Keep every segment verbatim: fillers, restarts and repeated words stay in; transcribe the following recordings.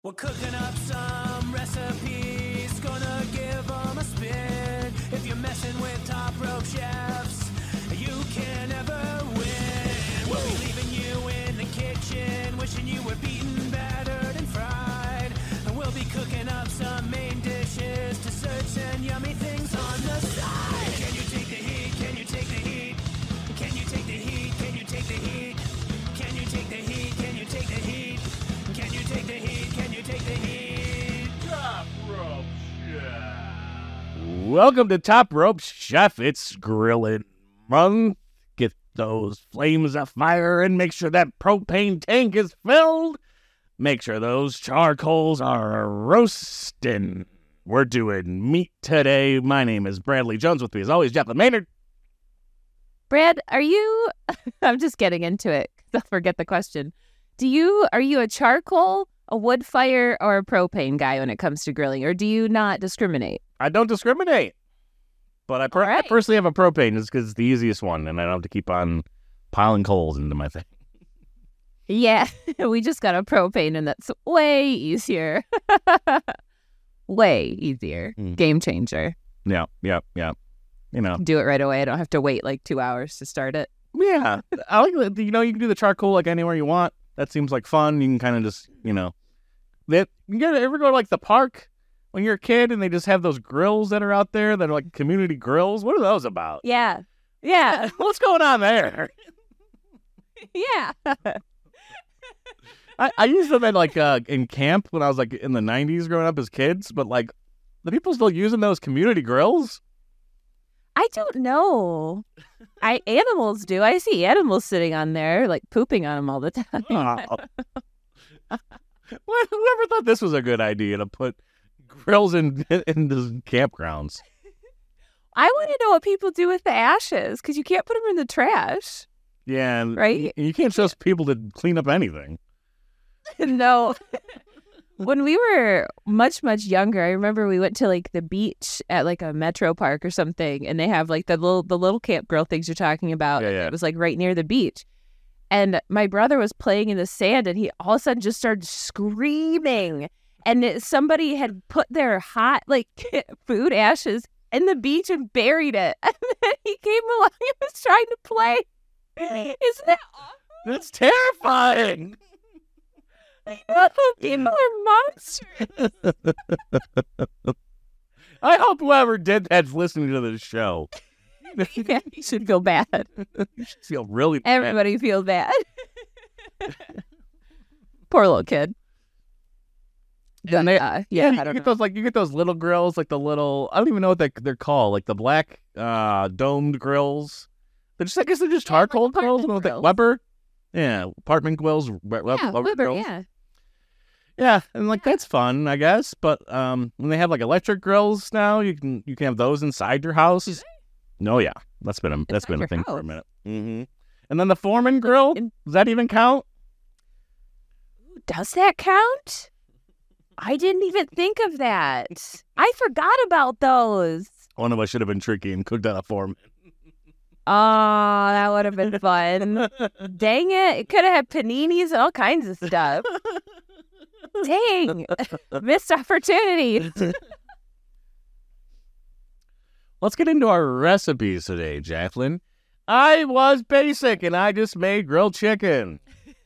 We're cooking up some recipes, gonna give them a spin. If you're messing with Top Rope Chefs, you can never win. We'll be leaving you in the kitchen, wishing you were beaten, battered, and fried. And we'll be cooking up some main dishes, desserts, and yummy things on the side. Can you take the heat? Can you take the heat? Can you take the heat? Can you take the heat? Can you take the heat? Can you take the heat? Can you take the heat? Can you take the heat? Top Rope Chef. Welcome to Top Rope Chef. It's grilling month. Get those flames afire and make sure that propane tank is filled. Make sure those charcoals are roasting. We're doing meat today. My name is Bradley Jones. With me as always, Jacqueline Maynard. Brad, are you, I'm just getting into it because I'll forget the question. Do you, are you a charcoal, a wood fire, or a propane guy when it comes to grilling, or do you not discriminate? I don't discriminate, but I, per- All right. I personally have a propane just because it's the easiest one, and I don't have to keep on piling coals into my thing. Yeah, we just got a propane, and that's way easier. Way easier. Mm. Game changer. Yeah, yeah, yeah. You know. Do it right away. I don't have to wait like two hours to start it. Yeah, I like that. You know, you can do the charcoal like anywhere you want. That seems like fun. You can kind of just, you know, that you gotta ever go to like the park when you're a kid and they just have those grills that are out there that are like community grills. What are those about? Yeah. Yeah. What's going on there? Yeah. I, I used them at like uh, in camp when I was like in the nineties growing up as kids, but like the people still using those community grills? I don't know. I animals do. I see animals sitting on there, like pooping on them all the time. Oh. Well, whoever thought this was a good idea to put grills in in the campgrounds? I want to know what people do with the ashes because you can't put them in the trash. Yeah, and Right? You, you can't trust people to clean up anything. No. When we were much, much younger, I remember we went to like the beach at like a metro park or something, and they have like the little the little camp grill things you're talking about. Yeah, yeah. It was like right near the beach. And my brother was playing in the sand, and he all of a sudden just started screaming. And it, somebody had put their hot like food ashes in the beach and buried it. And then he came along and was trying to play. Isn't that awful? That's terrifying. What the people are monsters. I hope whoever did that's listening to this show. Yeah, you should feel bad. You should feel really bad. Everybody feels bad. Poor little kid. And they, Uh, yeah, you I don't get know. those like you get those little grills, like the little I don't even know what they, they're called, like the black uh, domed grills. They're just I guess they're just Yeah, like charcoal grills. I don't know what they- apartment grills. Weber, yeah, apartment grills. We- Yeah, Weber Weber, grills. yeah. Yeah, and like that's fun, I guess. But um, when they have like electric grills now, you can you can have those inside your house. No, yeah, that's been a that's Inside been a your thing for a house. minute. Mm-hmm. And then the Foreman grill, In- does that even count? Does that count? I didn't even think of that. I forgot about those. One of us should have been tricky and cooked on a Foreman. Oh, that would have been fun. Dang it. It could have had paninis and all kinds of stuff. Dang. Missed opportunity. Let's get into our recipes today, Jacqueline. I was basic and I just made grilled chicken.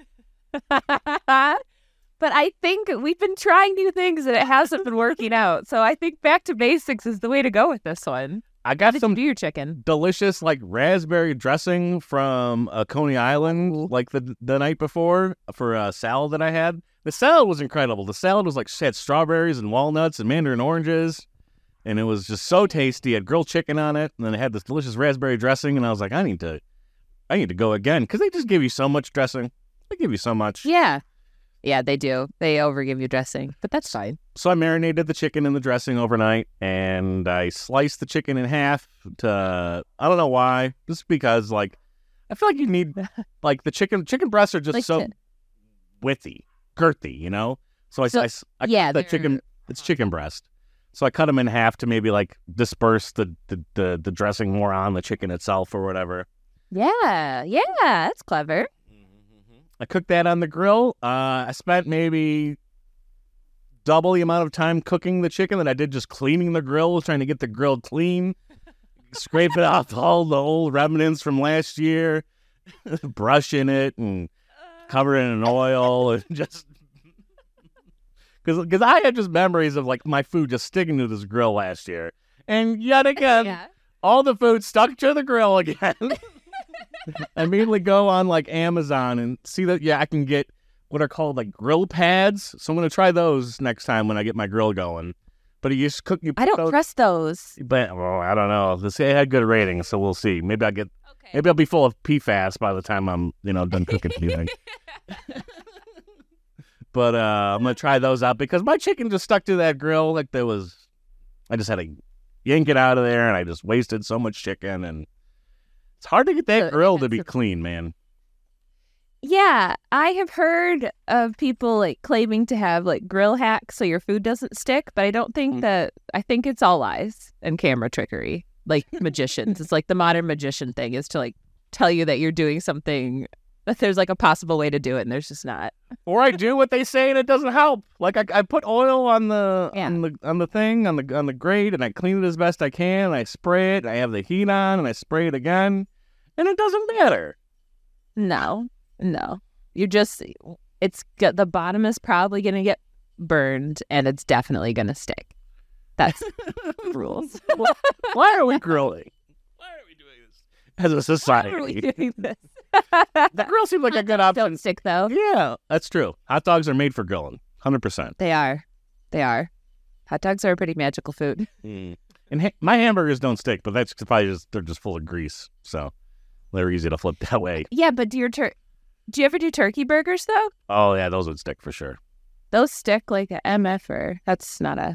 But I think we've been trying new things and it hasn't been working out. So I think back to basics is the way to go with this one. I How got did some you do your chicken? delicious like raspberry dressing from uh, Coney Island like the the night before for a salad that I had. The salad was incredible. The salad was like had strawberries and walnuts and mandarin oranges, and it was just so tasty. It had grilled chicken on it, and then it had this delicious raspberry dressing. And I was like, I need to, I need to go again because they just give you so much dressing. They give you so much. Yeah. Yeah, they do. They overgive you dressing, but that's fine. So I marinated the chicken in the dressing overnight, and I sliced the chicken in half to, I don't know why, just because, like, I feel like you need, like, the chicken, chicken breasts are just Like so to- widthy, girthy, you know? So I, So, I, I yeah, cut the they're- chicken, it's chicken breast. So I cut them in half to maybe, like, disperse the, the, the, the dressing more on the chicken itself or whatever. Yeah, yeah, that's clever. I cooked that on the grill. Uh, I spent maybe double the amount of time cooking the chicken that I did just cleaning the grill, trying to get the grill clean, scraping off all the old remnants from last year, brushing it and covering it in oil, and just because because I had just memories of like my food just sticking to this grill last year, and yet again, Yeah. all the food stuck to the grill again. I immediately go on like Amazon and see that yeah I can get what are called like grill pads. So I'm gonna try those next time when I get my grill going. But you just cook. You I don't those, trust those. But well, I don't know. They say it had good ratings, so we'll see. Maybe I will get. Okay. Maybe I'll be full of P FAS by the time I'm you know done cooking anything. But uh, I'm gonna try those out because my chicken just stuck to that grill like there was. I just had to yank it out of there, and I just wasted so much chicken, and it's hard to get that So, grill to that's be a- clean, man. Yeah, I have heard of people like claiming to have like grill hacks so your food doesn't stick, but I don't think Mm. that I think it's all lies and camera trickery. Like magicians. It's like the modern magician thing is to like tell you that you're doing something that there's like a possible way to do it and there's just not. Or I do what they say and it doesn't help. Like I, I put oil on the Yeah. on the on the thing on the on the grate and I clean it as best I can. And I spray it. And I have the heat on and I spray it again, and it doesn't matter. No. No. You're just it's got the bottom is probably going to get burned and it's definitely going to stick. That's rules. Why are we grilling? Why are we doing this as a Why are we society? doing this? The grill seems like a good option. Don't stick though. Yeah, that's true. Hot dogs are made for grilling, hundred percent. They are. They are. Hot dogs are a pretty magical food. And ha- my hamburgers don't stick, but that's probably just they're just full of grease, so they're easy to flip that way. Yeah, but do your tur- do you ever do turkey burgers though? Oh yeah, those would stick for sure. Those stick like a M F er. That's not a.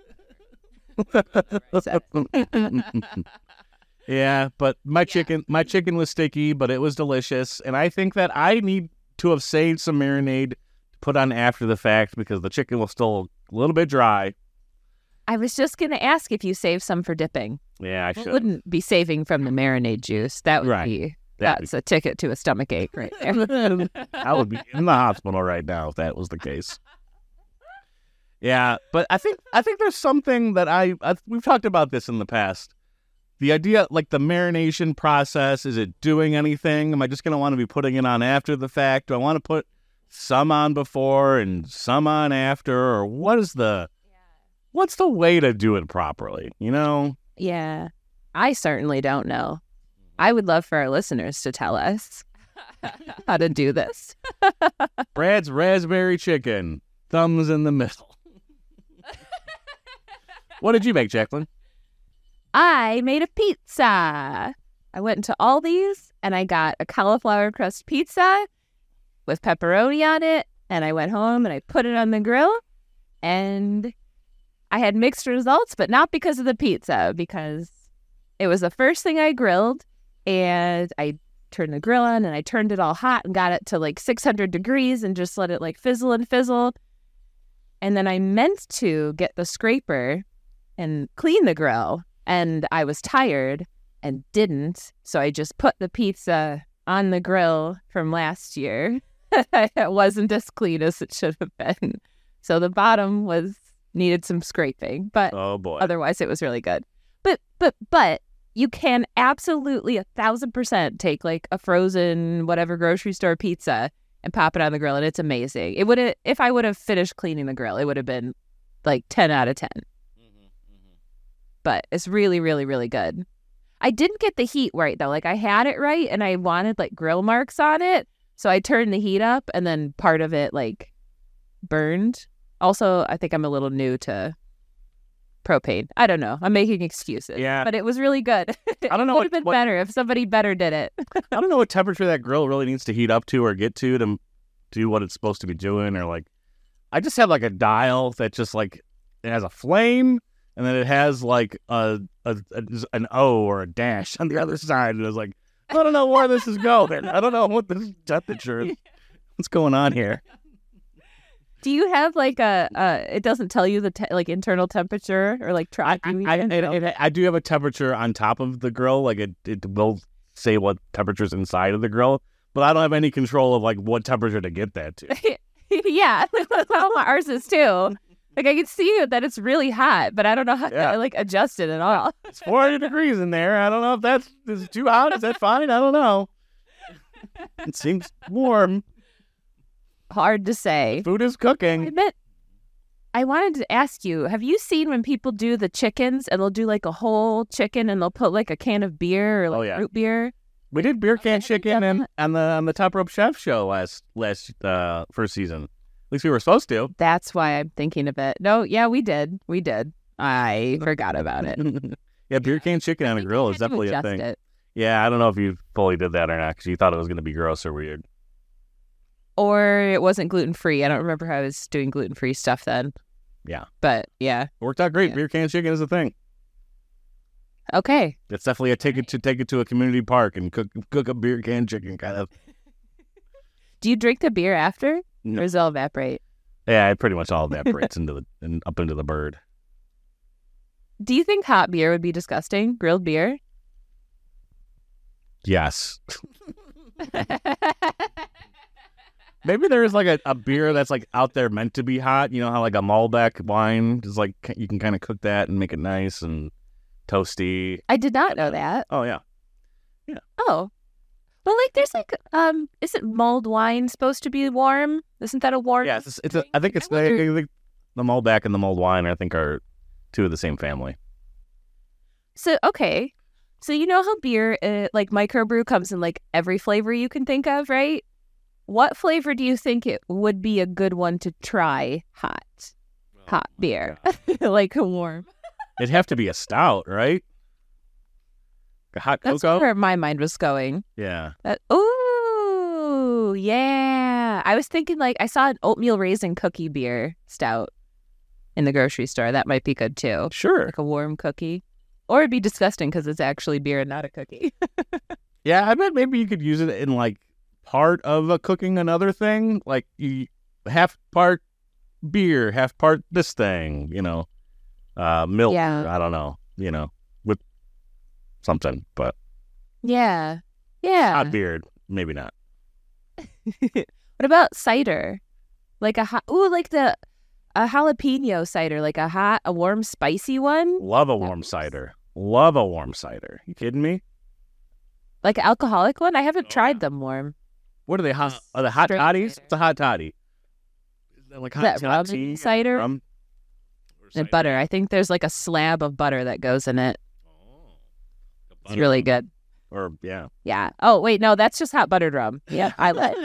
Yeah, but my chicken, my chicken was sticky, but it was delicious, and I think that I need to have saved some marinade to put on after the fact because the chicken was still a little bit dry. I was just gonna ask if you save some for dipping. Yeah, I I should. wouldn't be saving from the marinade juice. That would Right. be That'd that's a ticket to a stomach ache right there. I would be in the hospital right now if that was the case. Yeah, but I think I think there's something that I, I we've talked about this in the past. The idea, like the marination process, is it doing anything? Am I just going to want to be putting it on after the fact? Do I want to put some on before and some on after? Or what is the, what's the way to do it properly? You know? Yeah, I certainly don't know. I would love for our listeners to tell us how to do this. Brad's raspberry chicken, thumbs in the middle. What did you make, Jacqueline? I made a pizza. I went into Aldi's and I got a cauliflower crust pizza with pepperoni on it. And I went home and I put it on the grill. And I had mixed results, but not because of the pizza, because it was the first thing I grilled. And I turned the grill on and I turned it all hot and got it to like six hundred degrees and just let it like fizzle and fizzle. And then I meant to get the scraper and clean the grill. And I was tired and didn't. So I just put the pizza on the grill from last year. It wasn't as clean as it should have been. So the bottom was needed some scraping, but Oh boy. otherwise it was really good. But, but, but you can absolutely a thousand percent take like a frozen, whatever grocery store pizza and pop it on the grill. And it's amazing. It would have, if I would have finished cleaning the grill, it would have been like ten out of ten. But it's really, really, really good. I didn't get the heat right, though. Like, I had it right, and I wanted, like, grill marks on it. So I turned the heat up, and then part of it, like, burned. Also, I think I'm a little new to propane. I don't know. I'm making excuses. Yeah. But it was really good. I don't know It would what- have been what- better if somebody better did it. I don't know what temperature that grill really needs to heat up to or get to to do what it's supposed to be doing. Or like, I just have like a dial that just like it has a flame and then it has like a, a, a an O or a dash on the other side. And it's like, I don't know where this is going. I don't know what this temperature is. What's going on here? Do you have, like, a, uh, it doesn't tell you the, te- like, internal temperature or, like, I, track I, you I, even? it, it, I do have a temperature on top of the grill. Like it, it will say what temperature's inside of the grill, but I don't have any control of like what temperature to get that to. Yeah, that's how ours is too. Like I can see that it's really hot, but I don't know how Yeah. to like adjust it at all. It's forty degrees in there. I don't know if that's is it too hot. Is that fine? I don't know. It seems warm. Hard to say. Food is I cooking. meant I wanted to ask you, have you seen when people do the chickens and they'll do like a whole chicken and they'll put like a can of beer or like Oh, yeah. root beer? We did beer can haven't chicken done and that. on the on the Top Rope Chef show last last uh first season. At least we were supposed to. That's why I'm thinking of it. No, yeah, we did. We did. I forgot about it. Yeah, beer can chicken on a I think grill I is had to definitely a adjust thing. it. Yeah, I don't know if you fully did that or not because you thought it was going to be gross or weird. Or it wasn't gluten free. I don't remember how I was doing gluten free stuff then. Yeah. But yeah. It worked out great. Yeah. Beer can chicken is a thing. Okay. It's definitely a take it to take it to a community park and cook cook a beer can chicken kind of. Do you drink the beer after? No. Or does it all evaporate? Yeah, it pretty much all evaporates into the and up into the bird. Do you think hot beer would be disgusting? Grilled beer? Yes. Maybe there is like a, a beer that's like out there meant to be hot. You know how like a Malbec wine is like you can kind of cook that and make it nice and toasty. I did not know that. Oh yeah. Oh. But like there's like um isn't mulled wine supposed to be warm? Isn't that a warm? Yeah, it's, it's a, drink? I think it's I wonder- I think the Malbec and the mulled wine I think are two of the same family. So okay. So you know how beer uh, like microbrew comes in like every flavor you can think of, right? What flavor do you think it would be a good one to try hot? Hot beer. Like a warm. It'd have to be a stout, right? A hot That's cocoa? where my mind was going. Yeah. That, ooh, yeah. I was thinking like I saw an oatmeal raisin cookie beer stout in the grocery store. That might be good too. Sure. Like a warm cookie. Or it'd be disgusting because it's actually beer and not a cookie. Yeah, I bet maybe you could use it in like part of a cooking another thing. Like you half part beer, half part this thing, you know. Uh milk. Yeah. I don't know, you know, with something, but Yeah. Yeah. hot beer, maybe not. What about cider? Like a hot, ooh, like the a jalapeno cider, like a hot, a warm, spicy one, Love a warm Nice. cider. Love a warm cider. You kidding me? like an alcoholic one. I haven't Oh, tried yeah. them warm. What are they? Hot? Are the hot Straight totties? cider. It's a hot toddy. Is that like hot That rum tea? cider? Rum? And butter. I think there's like a slab of butter that goes in it. Oh. The It's butter really rum. good. Or yeah. Yeah. Oh wait, no, that's just hot buttered rum. Yeah, I like.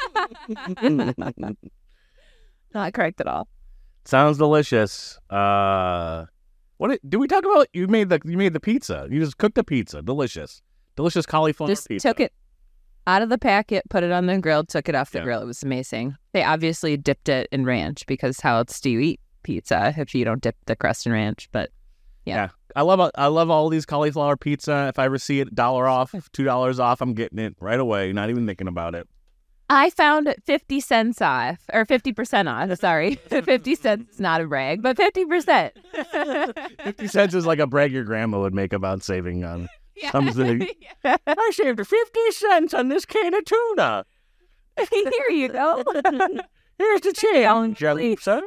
Not correct at all. Sounds delicious. Uh, what did, did we talk about? You made the you made the pizza. You just cooked the pizza. Delicious, delicious cauliflower Just pizza. took it out of the packet, put it on the grill, took it off the Yeah. grill. It was amazing. They obviously dipped it in ranch because how else do you eat pizza if you don't dip the crust in ranch? But I love I love all these cauliflower pizza. If I ever see it dollar off, two dollars off, I'm getting it right away. Not even thinking about it. I found it fifty cents off, or fifty percent off. Sorry. fifty cents is not a brag, but fifty percent. Fifty cents is like a brag your grandma would make about saving on. Yeah. Something. I saved fifty cents on this can of tuna. Here you go. Here's the challenge, Lisa.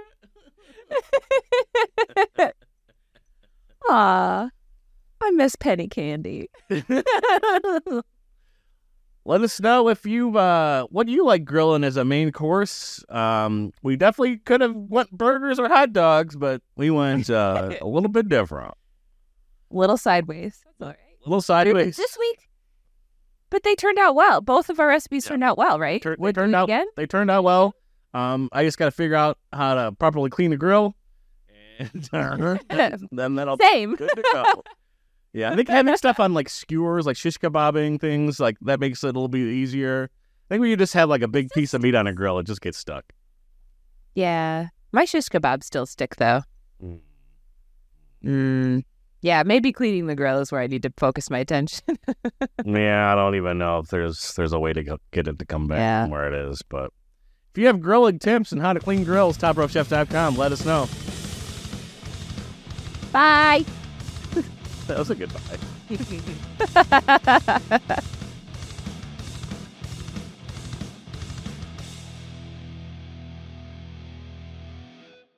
Aw, I miss penny candy. Let us know if you uh what do you like grilling as a main course. Um, we definitely could have went burgers or hot dogs, but we went uh, a little bit different, Little sideways. That's all right. a little sideways. This week, but they turned out well. Both of our recipes Yeah. turned out well, right? Tur- they Would turned do it out again. they turned out well. Um, I just got to figure out how to properly clean the grill, and uh, then that'll be Same. good to go. Yeah, I think having stuff on like skewers, like shish kebabbing things, like that makes it a little bit easier. I think when you just have like a big piece of meat on a grill, it just gets stuck. Yeah, my shish kebabs still stick though. Mm. Mm. Yeah, maybe cleaning the grill is where I need to focus my attention. Yeah, I don't even know if there's there's a way to go, get it to come back Yeah. from where it is. But if you have grilling tips and how to clean grills, top rope chef dot com, let us know. Bye. That was a good bye.